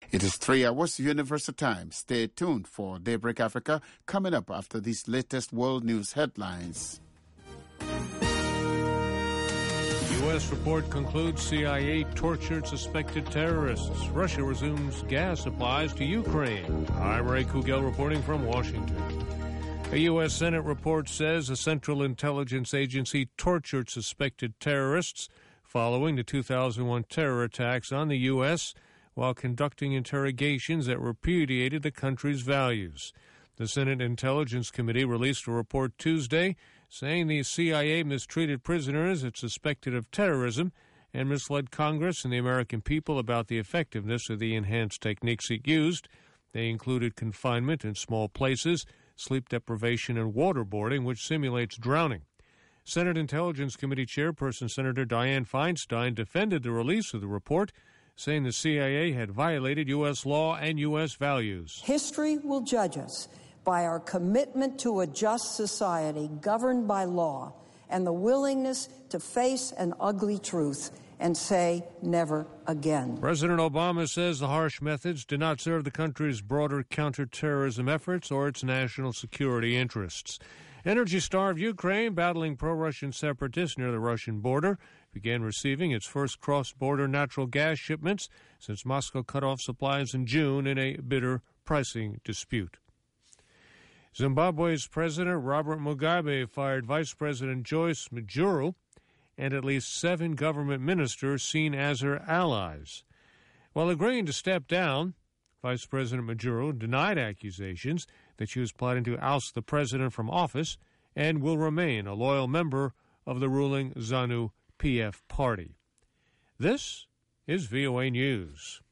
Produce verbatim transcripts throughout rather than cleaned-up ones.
It is three hours Universal Time. Stay tuned for Daybreak Africa coming up after these latest world news headlines. U S report concludes C I A tortured suspected terrorists. Russia resumes gas supplies to Ukraine. I'm Ray Kugel reporting from Washington. A U S Senate report says a Central Intelligence Agency tortured suspected terrorists following the two thousand one terror attacks on the U S while conducting interrogations that repudiated the country's values. The Senate Intelligence Committee released a report Tuesday saying the C I A mistreated prisoners it suspected of terrorism and misled Congress and the American people about the effectiveness of the enhanced techniques it used. They included confinement in small places, sleep deprivation, and waterboarding, which simulates drowning. Senate Intelligence Committee Chairperson Senator Dianne Feinstein defended the release of the report, saying the C I A had violated U S law and U S values. History will judge us by our commitment to a just society governed by law and the willingness to face an ugly truth and say never again. President Obama says the harsh methods did not serve the country's broader counterterrorism efforts or its national security interests. Energy-starved Ukraine, battling pro-Russian separatists near the Russian border, began receiving its first cross-border natural gas shipments since Moscow cut off supplies in June in a bitter pricing dispute. Zimbabwe's President Robert Mugabe fired Vice President Joyce Mujuru and at least seven government ministers seen as her allies. While agreeing to step down, Vice President Mujuru denied accusations that she was plotting to oust the president from office and will remain a loyal member of the ruling ZANU-P F party. This is V O A News.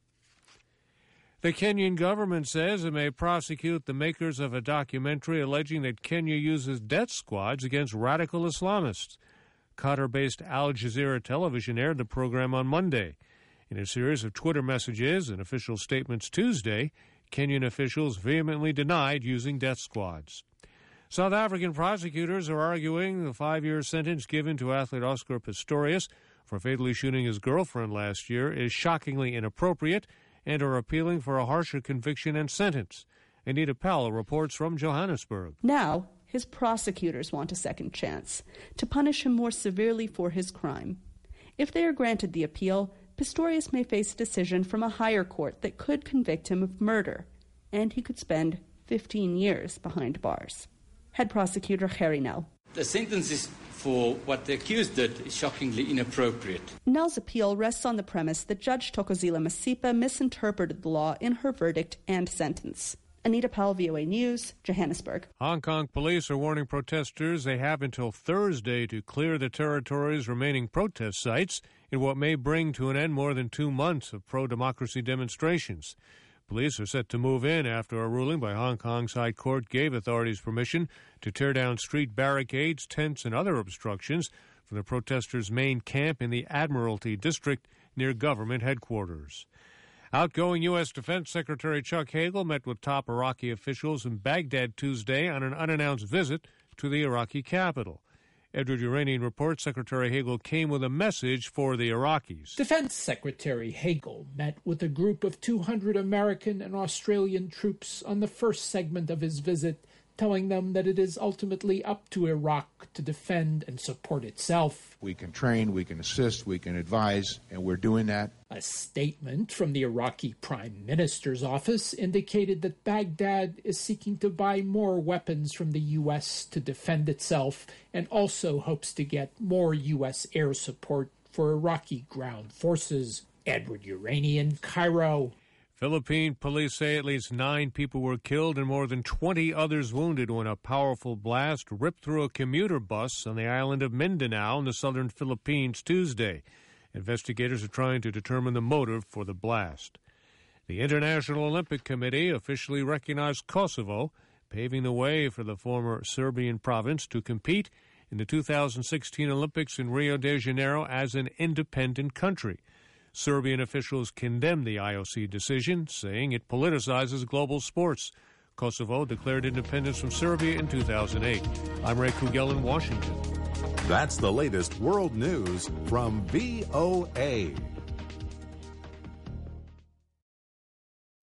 The Kenyan government says it may prosecute the makers of a documentary alleging that Kenya uses death squads against radical Islamists. Qatar-based Al Jazeera Television aired the program on Monday. In a series of Twitter messages and official statements Tuesday, Kenyan officials vehemently denied using death squads. South African prosecutors are arguing the five-year sentence given to athlete Oscar Pistorius for fatally shooting his girlfriend last year is shockingly inappropriate and are appealing for a harsher conviction and sentence. Anita Powell reports from Johannesburg. Now, his prosecutors want a second chance to punish him more severely for his crime. If they are granted the appeal, Pistorius may face a decision from a higher court that could convict him of murder, and he could spend fifteen years behind bars. Head prosecutor Harry Nell. The sentence is for what the accused did is shockingly inappropriate. Nell's appeal rests on the premise that Judge Thokozile Masipa misinterpreted the law in her verdict and sentence. Anita Powell, V O A News, Johannesburg. Hong Kong police are warning protesters they have until Thursday to clear the territory's remaining protest sites in what may bring to an end more than two months of pro-democracy demonstrations. Police are set to move in after a ruling by Hong Kong's High Court gave authorities permission to tear down street barricades, tents, and other obstructions from the protesters' main camp in the Admiralty District near government headquarters. Outgoing U S. Defense Secretary Chuck Hagel met with top Iraqi officials in Baghdad Tuesday on an unannounced visit to the Iraqi capital. Edward Uranian reports Secretary Hagel came with a message for the Iraqis. Defense Secretary Hagel met with a group of two hundred American and Australian troops on the first segment of his visit, telling them that it is ultimately up to Iraq to defend and support itself. We can train, we can assist, we can advise, and we're doing that. A statement from the Iraqi Prime Minister's office indicated that Baghdad is seeking to buy more weapons from the U S to defend itself and also hopes to get more U S air support for Iraqi ground forces. Edward Uranian, Cairo. Philippine police say at least nine people were killed and more than twenty others wounded when a powerful blast ripped through a commuter bus on the island of Mindanao in the southern Philippines Tuesday. Investigators are trying to determine the motive for the blast. The International Olympic Committee officially recognized Kosovo, paving the way for the former Serbian province to compete in the two thousand sixteen Olympics in Rio de Janeiro as an independent country. Serbian officials condemned the I O C decision, saying it politicizes global sports. Kosovo declared independence from Serbia in two thousand eight. I'm Ray Kugel in Washington. That's the latest world news from V O A.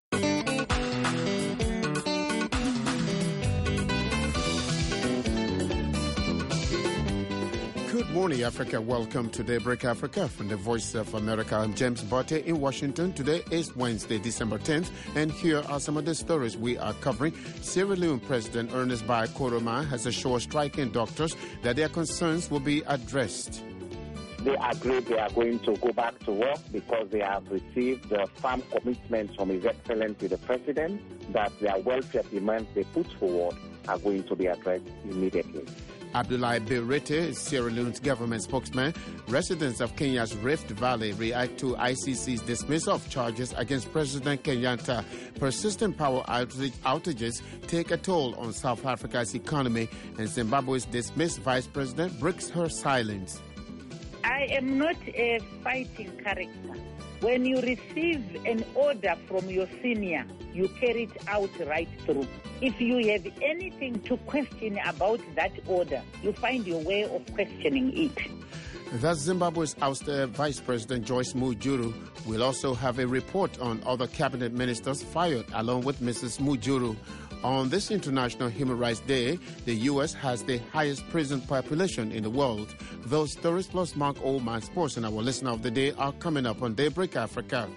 Morning, Africa. Welcome to Daybreak Africa from the Voice of America. I'm James Botte in Washington. Today is Wednesday, December tenth, and here are some of the stories we are covering. Sierra Leone President Ernest Bai Koroma has assured striking doctors that their concerns will be addressed. They agreed they are going to go back to work because they have received the firm commitments from His Excellency the President that their welfare demands they put forward are going to be addressed immediately. Abdoulaye Birete is Sierra Leone's government spokesman. Residents of Kenya's Rift Valley react to I C C's dismissal of charges against President Kenyatta. Persistent power outages take a toll on South Africa's economy, and Zimbabwe's dismissed vice president breaks her silence. I am not a fighting character. When you receive an order from your senior, you carry it out right through. If you have anything to question about that order, you find your way of questioning it. That's Zimbabwe's ousted Vice President Joyce Mujuru. We'll also have a report on other cabinet ministers fired along with Missus Mujuru. On this International Human Rights Day, the U S has the highest prison population in the world. Those stories plus Mark Oldman Sports and our listener of the day are coming up on Daybreak Africa.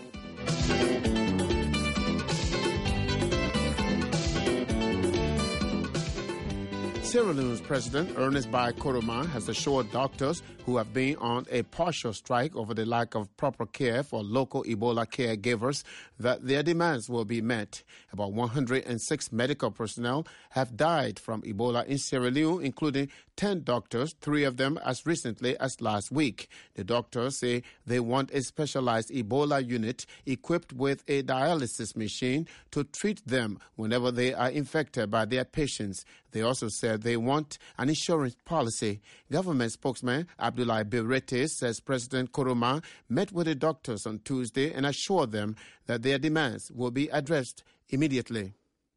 Sierra Leone's President Ernest Bai Koroma has assured doctors who have been on a partial strike over the lack of proper care for local Ebola caregivers that their demands will be met. About one hundred six medical personnel have died from Ebola in Sierra Leone, including ten doctors, three of them as recently as last week. The doctors say they want a specialized Ebola unit equipped with a dialysis machine to treat them whenever they are infected by their patients. They also said they want an insurance policy. Government spokesman Abdoulaye Birete says President Koroma met with the doctors on Tuesday and assured them that their demands will be addressed immediately.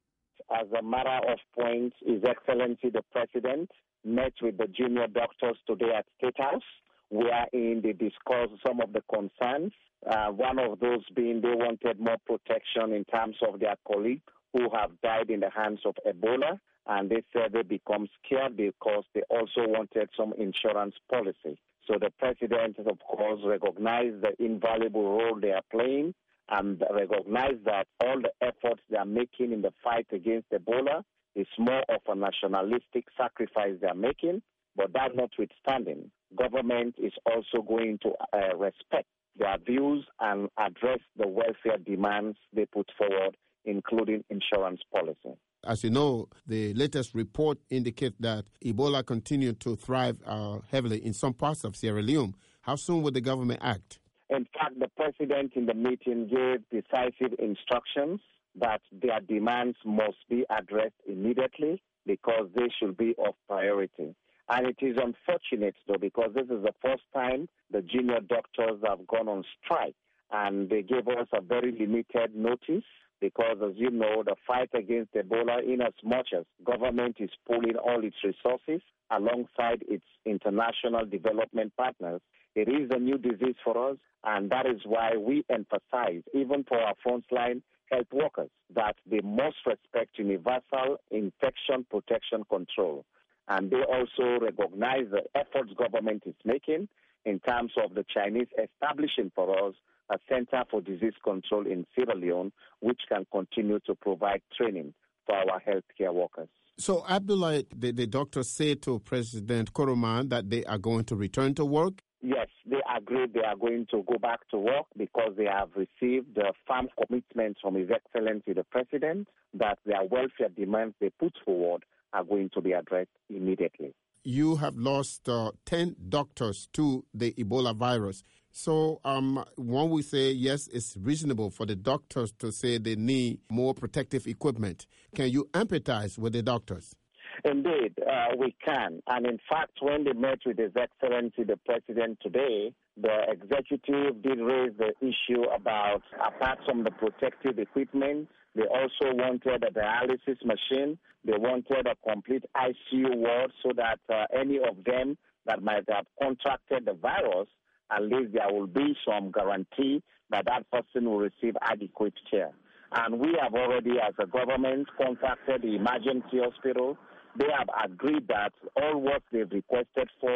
As a matter of point, His Excellency the President met with the junior doctors today at State House, wherein they discussed some of the concerns. Uh, one of those being they wanted more protection in terms of their colleagues who have died in the hands of Ebola. And they said they become scared because they also wanted some insurance policy. So the president, of course, recognized the invaluable role they are playing and recognized that all the efforts they are making in the fight against Ebola is more of a nationalistic sacrifice they are making. But that notwithstanding, government is also going to uh, respect their views and address the welfare demands they put forward, including insurance policy. As you know, the latest report indicates that Ebola continued to thrive uh, heavily in some parts of Sierra Leone. How soon will the government act? In fact, the president in the meeting gave decisive instructions that their demands must be addressed immediately because they should be of priority. And it is unfortunate, though, because this is the first time the junior doctors have gone on strike, and they gave us a very limited notice. Because, as you know, the fight against Ebola, in as much as government is pulling all its resources alongside its international development partners, it is a new disease for us, and that is why we emphasize, even for our frontline health workers, that they must respect universal infection protection control. And they also recognize the efforts government is making in terms of the Chinese establishing for us a Center for Disease Control in Sierra Leone, which can continue to provide training for our healthcare workers. So, Abdoulaye, the, the doctors say to President Koroma that they are going to return to work? Yes, they agreed they are going to go back to work because they have received the firm commitments from His Excellency the President that their welfare demands they put forward are going to be addressed immediately. You have lost uh, ten doctors to the Ebola virus. So um, one would say, yes, it's reasonable for the doctors to say they need more protective equipment. Can you empathize with the doctors? Indeed, uh, we can. And in fact, when they met with His Excellency the President today, the executive did raise the issue about, apart from the protective equipment, they also wanted a dialysis machine. They wanted a complete I C U ward so that uh, any of them that might have contracted the virus, at least there will be some guarantee that that person will receive adequate care. And we have already, as a government, contacted the emergency hospital. They have agreed that all what they've requested for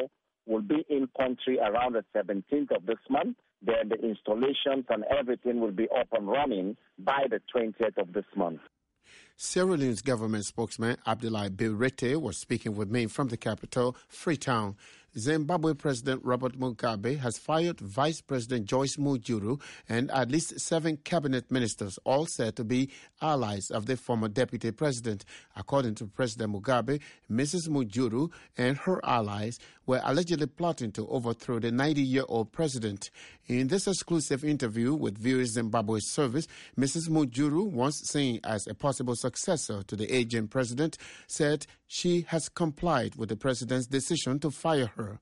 will be in country around the seventeenth of this month. Then the installations and everything will be up and running by the twentieth of this month. Sierra Leone's government spokesman Abdoulaye Birete was speaking with me from the capital, Freetown. Zimbabwe President Robert Mugabe has fired Vice President Joyce Mujuru and at least seven cabinet ministers, all said to be allies of the former deputy president. According to President Mugabe, Missus Mujuru and her allies were allegedly plotting to overthrow the ninety-year-old president. In this exclusive interview with Viewers Zimbabwe Service, Missus Mujuru, once seen as a possible successor to the aging president, said she has complied with the president's decision to fire her.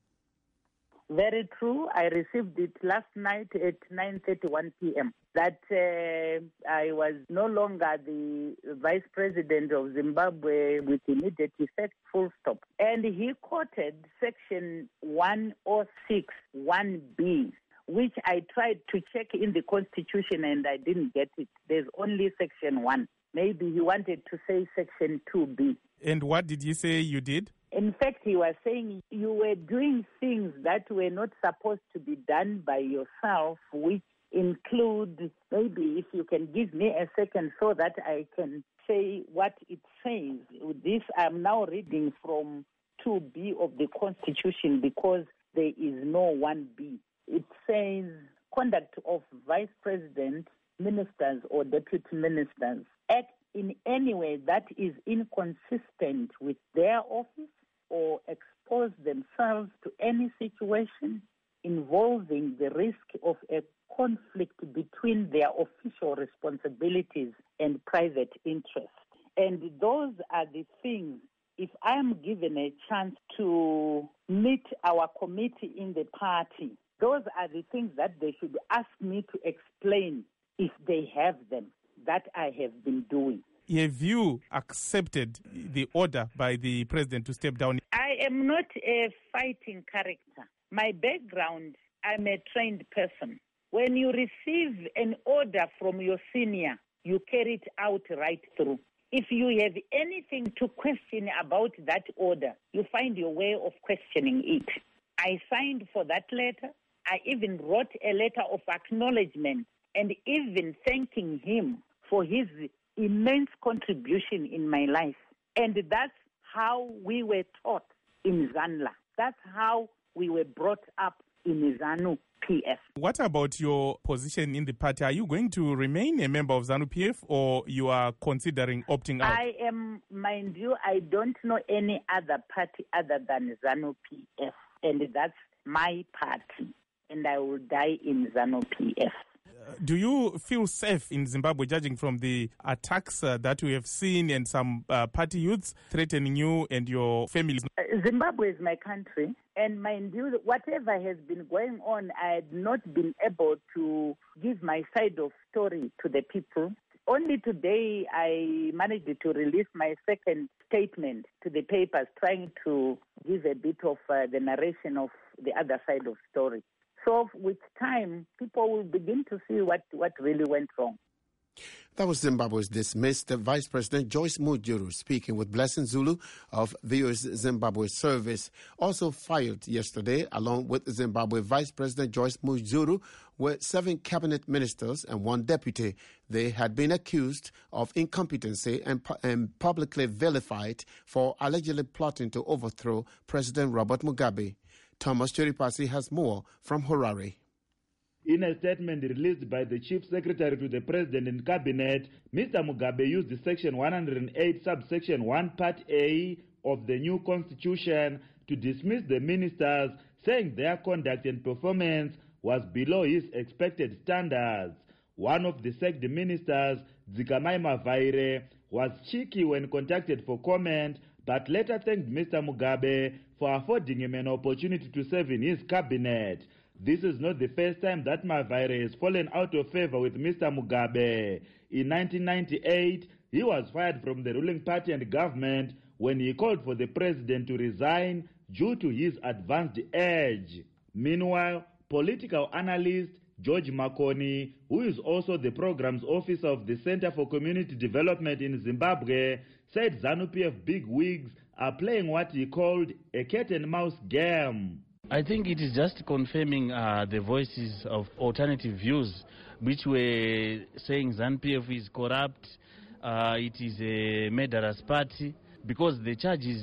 Very true. I received it last night at nine thirty-one p.m. that uh, I was no longer the vice president of Zimbabwe with immediate effect, full stop. And he quoted section one oh six one B, which I tried to check in the constitution and I didn't get it. There's only section one. Maybe he wanted to say section two B. And what did you say you did? In fact, he was saying you were doing things that were not supposed to be done by yourself, which include, maybe if you can give me a second so that I can say what it says. This I'm now reading from two B of the Constitution because there is no one B. It says conduct of vice president, ministers or deputy ministers act in any way that is inconsistent with their office or expose themselves to any situation involving the risk of a conflict between their official responsibilities and private interests. And those are the things, if I am given a chance to meet our committee in the party, those are the things that they should ask me to explain if they have them, that I have been doing. Have you accepted the order by the president to step down? I am not a fighting character. My background, I'm a trained person. When you receive an order from your senior, you carry it out right through. If you have anything to question about that order, you find your way of questioning it. I signed for that letter. I even wrote a letter of acknowledgement and even thanking him for his immense contribution in my life. And that's how we were taught in Zanla. That's how we were brought up in ZANU P F. What about your position in the party? Are you going to remain a member of ZANU P F or you are considering opting out? I am, mind you, I don't know any other party other than ZANU P F. And that's my party. And I will die in ZANU P F. Do you feel safe in Zimbabwe, judging from the attacks uh, that we have seen and some uh, party youths threatening you and your families? Uh, Zimbabwe is my country, and mind you, whatever has been going on, I had not been able to give my side of story to the people. Only today I managed to release my second statement to the papers, trying to give a bit of uh, the narration of the other side of story. So with time, people will begin to see what, what really went wrong. That was Zimbabwe's dismissed Vice President Joyce Mujuru speaking with Blessing Zulu of Viewers Zimbabwe Service. Also fired yesterday, along with Zimbabwe Vice President Joyce Mujuru, were seven cabinet ministers and one deputy. They had been accused of incompetency and, and publicly vilified for allegedly plotting to overthrow President Robert Mugabe. Thomas Chiripasi has more from Harare. In a statement released by the Chief Secretary to the President and Cabinet, Mister Mugabe used Section one oh eight, subsection one, Part A of the new Constitution to dismiss the ministers, saying their conduct and performance was below his expected standards. One of the sacked ministers, Dzikamaima Vaire, was cheeky when contacted for comment, but later thanked Mister Mugabe for affording him an opportunity to serve in his cabinet. This is not the first time that Mavaire has fallen out of favor with Mister Mugabe. In nineteen ninety-eight, he was fired from the ruling party and government when he called for the president to resign due to his advanced age. Meanwhile, political analyst George Makoni, who is also the programs officer of the Center for Community Development in Zimbabwe, said ZANU P F bigwigs are playing what he called a cat and mouse game. I think it is just confirming uh, the voices of alternative views, which were saying ZANU-P F is corrupt, uh, it is a murderous party, because the charges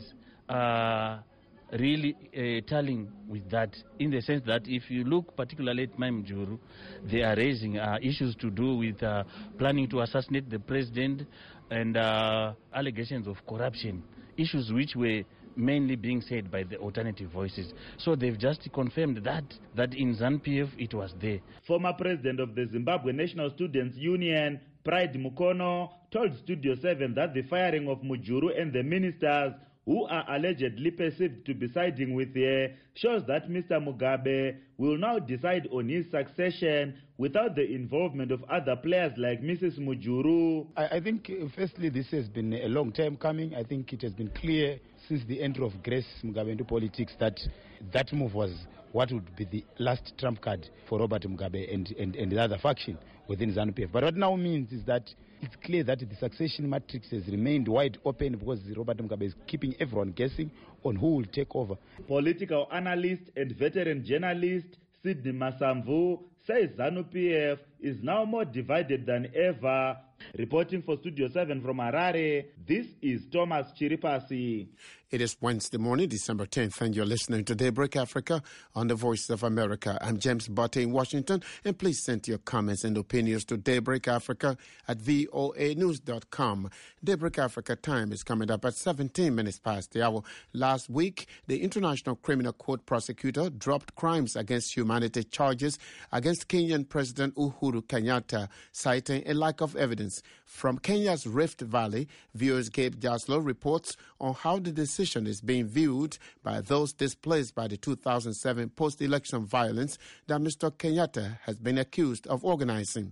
are really uh, telling with that, in the sense that if you look particularly at Mai Mujuru, they are raising uh, issues to do with uh, planning to assassinate the president and uh, allegations of corruption, issues which were mainly being said by the alternative voices. So they've just confirmed that, that in ZANU-P F it was there. Former president of the Zimbabwe National Students Union, Pride Mukono, told Studio seven that the firing of Mujuru and the ministers who are allegedly perceived to be siding with her shows that Mister Mugabe will now decide on his succession without the involvement of other players like Missus Mujuru. I, I think, uh, firstly, this has been a long time coming. I think it has been clear since the entry of Grace Mugabe into politics that that move was what would be the last trump card for Robert Mugabe and, and, and the other faction within ZANU-P F. But what now means is that it's clear that the succession matrix has remained wide open because Robert Mugabe is keeping everyone guessing on who will take over. Political analyst and veteran journalist Sidney Masamvu says ZANU-P F is now more divided than ever. Reporting for Studio seven from Harare, this is Thomas Chiripasi. It is Wednesday morning, December tenth, and you're listening to Daybreak Africa on the Voice of America. I'm James Butte in Washington, and please send your comments and opinions to Daybreak Africa at voa news dot com. Daybreak Africa time is coming up at seventeen minutes past the hour. Last week, the International Criminal Court prosecutor dropped crimes against humanity charges against Kenyan President Uhuru Kenyatta, citing a lack of evidence. From Kenya's Rift Valley, viewers Gabe Jaslow reports on how the decision is being viewed by those displaced by the two thousand seven post-election violence that Mister Kenyatta has been accused of organizing.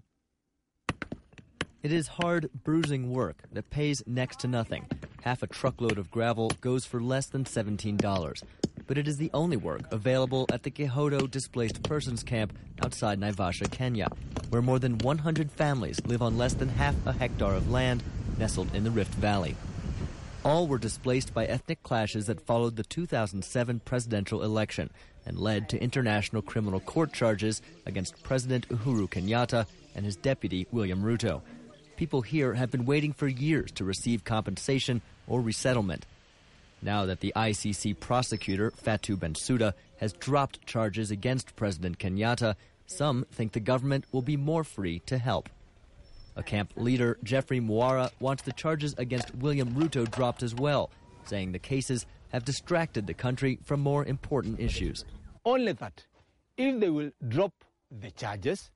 It is hard, bruising work that pays next to nothing. Half a truckload of gravel goes for less than seventeen dollars. But it is the only work available at the Kihoto Displaced Persons Camp outside Naivasha, Kenya, where more than one hundred families live on less than half a hectare of land nestled in the Rift Valley. All were displaced by ethnic clashes that followed the two thousand seven presidential election and led to international criminal court charges against President Uhuru Kenyatta and his deputy, William Ruto. People here have been waiting for years to receive compensation or resettlement. Now that the I C C prosecutor, Fatou Bensouda, has dropped charges against President Kenyatta, some think the government will be more free to help. A camp leader, Jeffrey Mwara, wants the charges against William Ruto dropped as well, saying the cases have distracted the country from more important issues. Only that if they will drop the charges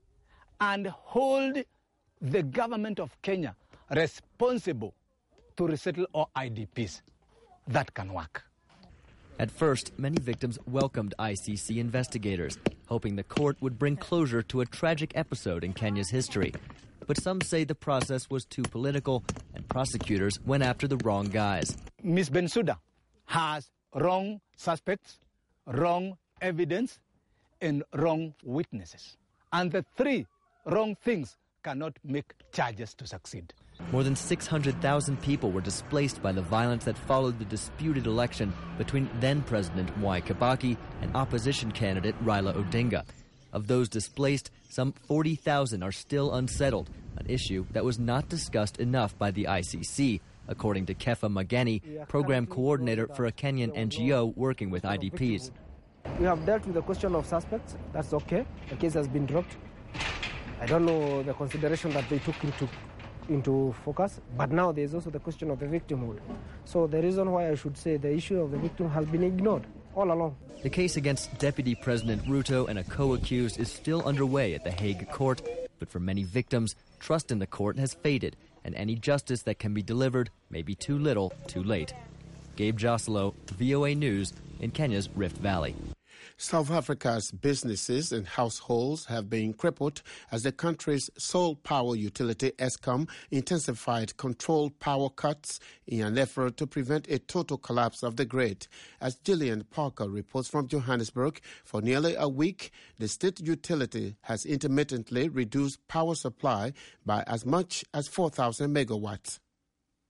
and hold the government of Kenya responsible to resettle all I D Ps, that can work. At first, many victims welcomed I C C investigators, hoping the court would bring closure to a tragic episode in Kenya's history. But some say the process was too political and prosecutors went after the wrong guys. Miz Bensouda has wrong suspects, wrong evidence, and wrong witnesses. And the three wrong things cannot make charges to succeed. More than six hundred thousand people were displaced by the violence that followed the disputed election between then-President Mwai Kibaki and opposition candidate Raila Odinga. Of those displaced, some forty thousand are still unsettled, an issue that was not discussed enough by the I C C, according to Kefa Mageni, program coordinator for a Kenyan N G O working with I D Ps. We have dealt with the question of suspects. That's okay. The case has been dropped. I don't know the consideration that they took into into focus, but now there's also the question of the victimhood. So the reason why I should say the issue of the victim has been ignored all along. The case against Deputy President Ruto and a co-accused is still underway at the Hague court, but for many victims, trust in the court has faded, and any justice that can be delivered may be too little, too late. Gabe Joselo, V O A News, in Kenya's Rift Valley. South Africa's businesses and households have been crippled as the country's sole power utility, Eskom, intensified controlled power cuts in an effort to prevent a total collapse of the grid. As Gillian Parker reports from Johannesburg, for nearly a week, the state utility has intermittently reduced power supply by as much as four thousand megawatts.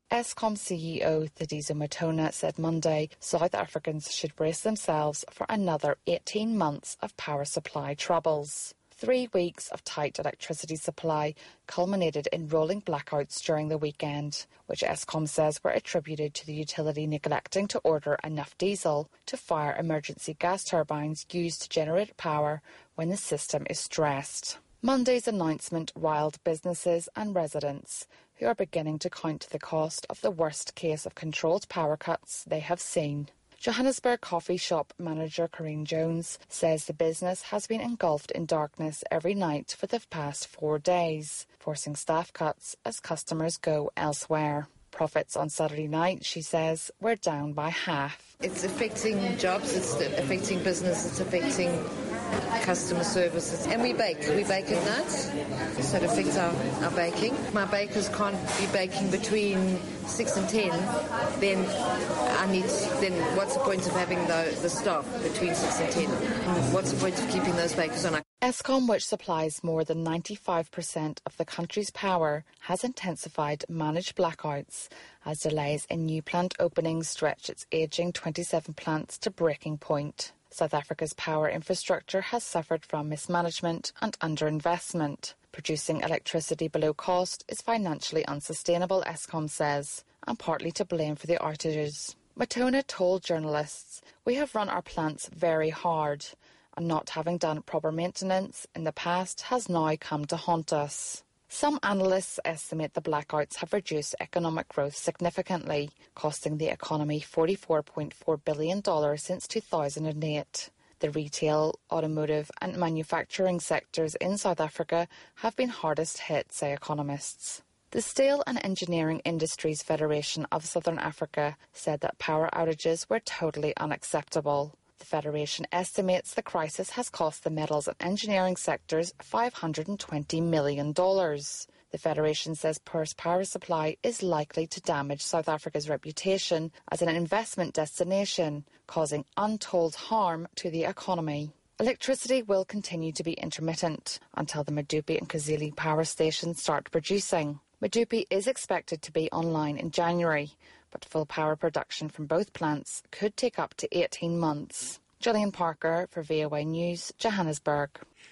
Eskom C E O Thediso Matona said Monday South Africans should brace themselves for another eighteen months of power supply troubles. Three weeks of tight electricity supply culminated in rolling blackouts during the weekend, which Eskom says were attributed to the utility neglecting to order enough diesel to fire emergency gas turbines used to generate power when the system is stressed. Monday's announcement riled businesses and residents who are beginning to count the cost of the worst case of controlled power cuts they have seen. Johannesburg coffee shop manager Corinne Jones says the business has been engulfed in darkness every night for the past four days, forcing staff cuts as customers go elsewhere. Profits on Saturday night, she says, were down by half. It's affecting jobs, it's affecting business, it's affecting customer services. And we bake. We bake at night, so it affects our, our baking. My bakers can't be baking between six and ten, then I need, then what's the point of having the, the staff between six and ten? What's the point of keeping those bakers on? Eskom, which supplies more than ninety-five percent of the country's power, has intensified managed blackouts as delays in new plant openings stretch its ageing twenty-seven plants to breaking point. South Africa's power infrastructure has suffered from mismanagement and underinvestment. Producing electricity below cost is financially unsustainable, Eskom says, and partly to blame for the outages. Matona told journalists, "We have run our plants very hard, and not having done proper maintenance in the past has now come to haunt us." Some analysts estimate the blackouts have reduced economic growth significantly, costing the economy forty-four point four billion dollars since two thousand eight. The retail, automotive and manufacturing sectors in South Africa have been hardest hit, say economists. The Steel and Engineering Industries Federation of Southern Africa said that power outages were totally unacceptable. The Federation estimates the crisis has cost the metals and engineering sectors five hundred twenty million dollars. The Federation says poor power supply is likely to damage South Africa's reputation as an investment destination, causing untold harm to the economy. Electricity will continue to be intermittent until the Medupi and Kozile power stations start producing. Medupi is expected to be online in January, but full power production from both plants could take up to eighteen months. Gillian Parker for V O A News, Johannesburg.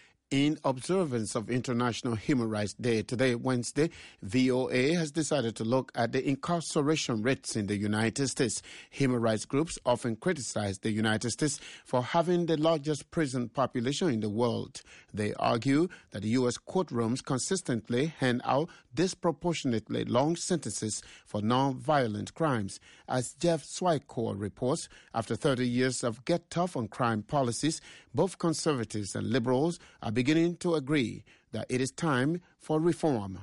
In observance of International Human Rights Day today, Wednesday, V O A has decided to look at the incarceration rates in the United States. Human rights groups often criticize the United States for having the largest prison population in the world. They argue that the U S courtrooms consistently hand out disproportionately long sentences for non-violent crimes. As Jeff Swycor reports, after thirty years of get tough on crime policies, both conservatives and liberals are beginning to agree that it is time for reform.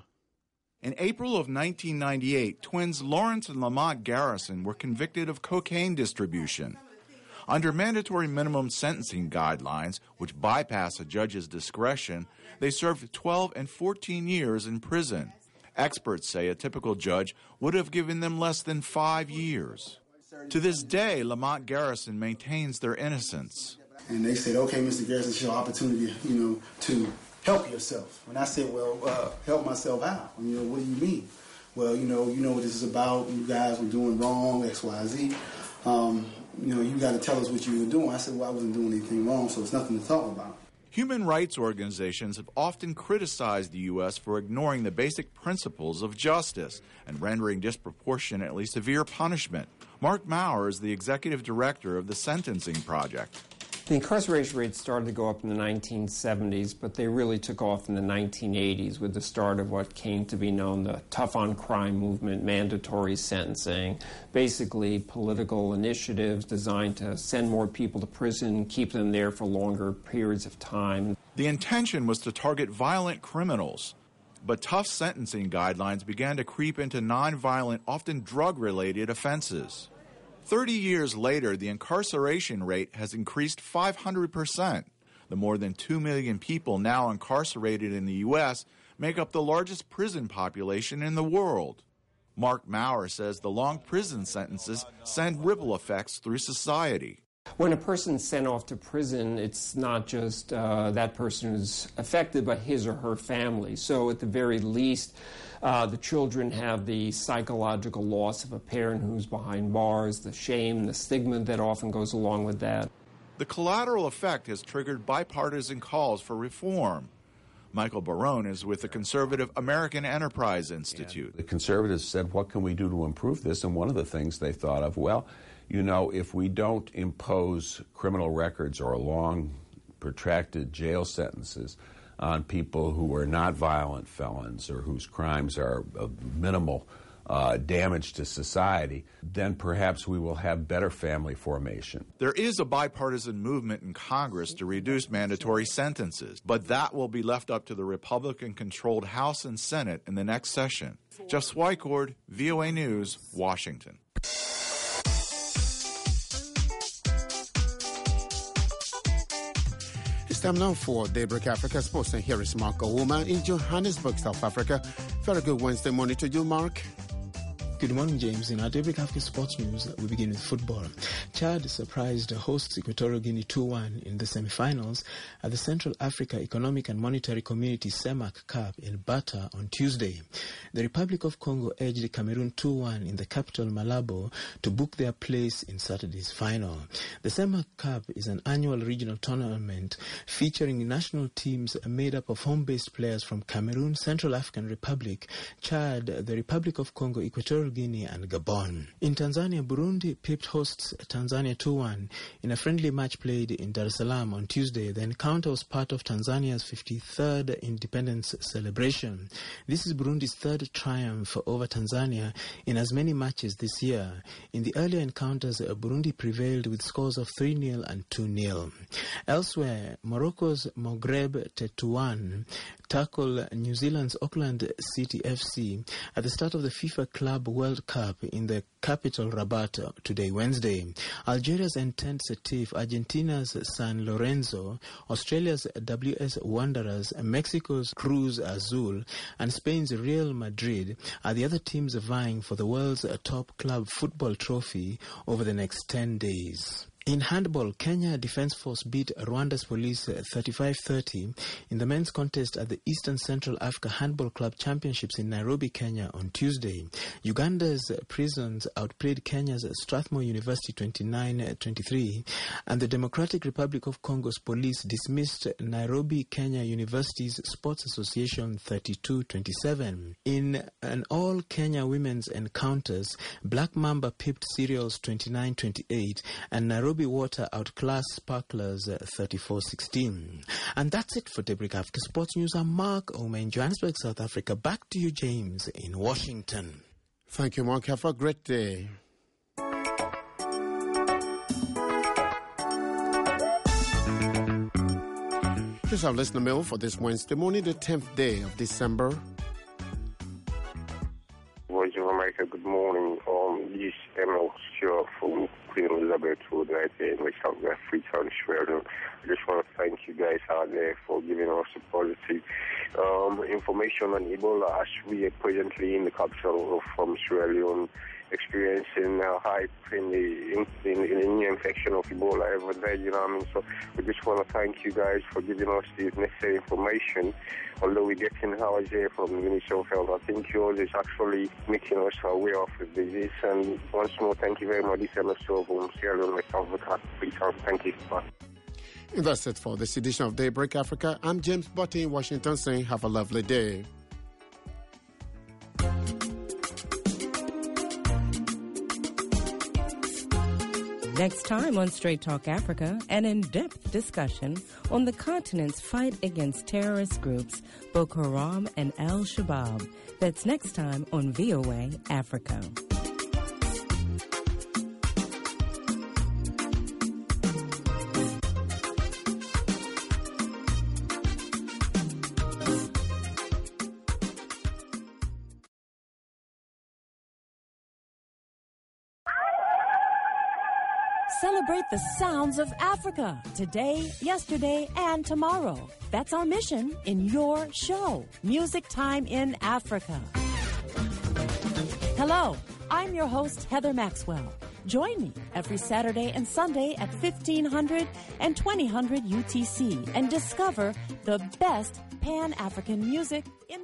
In April of nineteen ninety-eight, twins Lawrence and Lamont Garrison were convicted of cocaine distribution. Under mandatory minimum sentencing guidelines, which bypass a judge's discretion, they served twelve and fourteen years in prison. Experts say a typical judge would have given them less than five years. To this day, Lamont Garrison maintains their innocence. And they said, okay, Mister Garrison, it's your opportunity, you know, to help yourself. And I said, well, uh, help myself out. You know, what do you mean? Well, you know, you know what this is about. You guys were doing wrong, X, Y, Z. Um, you know, you got to tell us what you were doing. I said, well, I wasn't doing anything wrong, so it's nothing to talk about. Human rights organizations have often criticized the U S for ignoring the basic principles of justice and rendering disproportionately severe punishment. Mark Maurer is the executive director of the Sentencing Project. The incarceration rates started to go up in the nineteen seventies, but they really took off in the nineteen eighties with the start of what came to be known the tough on crime movement, mandatory sentencing, basically political initiatives designed to send more people to prison, keep them there for longer periods of time. The intention was to target violent criminals, but tough sentencing guidelines began to creep into nonviolent, often drug-related offenses. Thirty years later, the incarceration rate has increased five hundred percent. The more than two million people now incarcerated in the U S make up the largest prison population in the world. Mark Maurer says the long prison sentences send ripple effects through society. When a person's sent off to prison, it's not just uh, that person who's affected, but his or her family. So at the very least, uh, the children have the psychological loss of a parent who's behind bars, the shame, the stigma that often goes along with that. The collateral effect has triggered bipartisan calls for reform. Michael Barone is with the conservative American Enterprise Institute. And the conservatives said, what can we do to improve this? And one of the things they thought of, well, you know, if we don't impose criminal records or long, protracted jail sentences on people who are not violent felons or whose crimes are of minimal uh, damage to society, then perhaps we will have better family formation. There is a bipartisan movement in Congress to reduce mandatory sentences, but that will be left up to the Republican-controlled House and Senate in the next session. Jeff Swicord, V O A News, Washington. It's time now for Daybreak Africa Sports, and here is Mark Owoma in Johannesburg, South Africa. Very good Wednesday morning to you, Mark. Good morning, James. In our Daybreak Africa Sports News, we begin with football. Chad surprised hosts Equatorial Guinea two one in the semi-finals at the Central Africa Economic and Monetary Community CEMAC Cup in Bata on Tuesday. The Republic of Congo edged Cameroon two one in the capital Malabo to book their place in Saturday's final. The CEMAC Cup is an annual regional tournament featuring national teams made up of home-based players from Cameroon, Central African Republic, Chad, the Republic of Congo, Equatorial Guinea and Gabon. In Tanzania, Burundi pipped hosts Tanzania two one in a friendly match played in Dar es Salaam on Tuesday. The encounter was part of Tanzania's fifty-third independence celebration. This is Burundi's third triumph over Tanzania in as many matches this year. In the earlier encounters, Burundi prevailed with scores of three nil and two nil. Elsewhere, Morocco's Maghreb Tetouan tackle New Zealand's Auckland City F C at the start of the FIFA Club World Cup in the capital Rabat today, Wednesday. Algeria's Entente Setif, Argentina's San Lorenzo, Australia's W S Wanderers, Mexico's Cruz Azul, and Spain's Real Madrid are the other teams vying for the world's top club football trophy over the next ten days. In handball, Kenya Defence Force beat Rwanda's Police thirty-five thirty in the men's contest at the Eastern Central Africa Handball Club Championships in Nairobi, Kenya on Tuesday. Uganda's Prisons outplayed Kenya's Strathmore University twenty-nine twenty-three, and the Democratic Republic of Congo's Police dismissed Nairobi Kenya University's Sports Association thirty-two twenty-seven. In an all-Kenya women's encounters, Black Mamba pipped Cereals twenty-nine twenty-eight, and Nairobi Water outclassed Sparklers thirty-four sixteen. And that's it for Daybreak Africa Sports News. I'm Mark Owoma in Johannesburg, South Africa. Back to you, James, in Washington. Thank you, Mark. Have a great day. Here's our listener mail for this Wednesday morning, the tenth day of December. Voice of America, good morning. Um, this email sure from Queen Elizabeth Road right here in West Africa, Freetown, Sierra. I just want to thank you guys out there for giving us a positive um, information on Ebola as we are presently in the capital of from Sierra Leone, experiencing a high in the, in, in, in the new infection of Ebola every day, you know what I mean? So we just want to thank you guys for giving us this necessary information. Although we're getting ours here from the Ministry of Health, I think yours is actually making us aware of the disease. And once more, thank you very much. This is M S O from Sierra Leone, West Africa. Thank you. Bye. And that's it for this edition of Daybreak Africa. I'm James Butty in Washington saying have a lovely day. Next time on Straight Talk Africa, an in-depth discussion on the continent's fight against terrorist groups Boko Haram and Al-Shabaab. That's next time on V O A Africa. Celebrate the sounds of Africa today, yesterday, and tomorrow. That's our mission in your show, Music Time in Africa. Hello, I'm your host, Heather Maxwell. Join me every Saturday and Sunday at fifteen hundred and twenty hundred U T C and discover the best Pan-African music in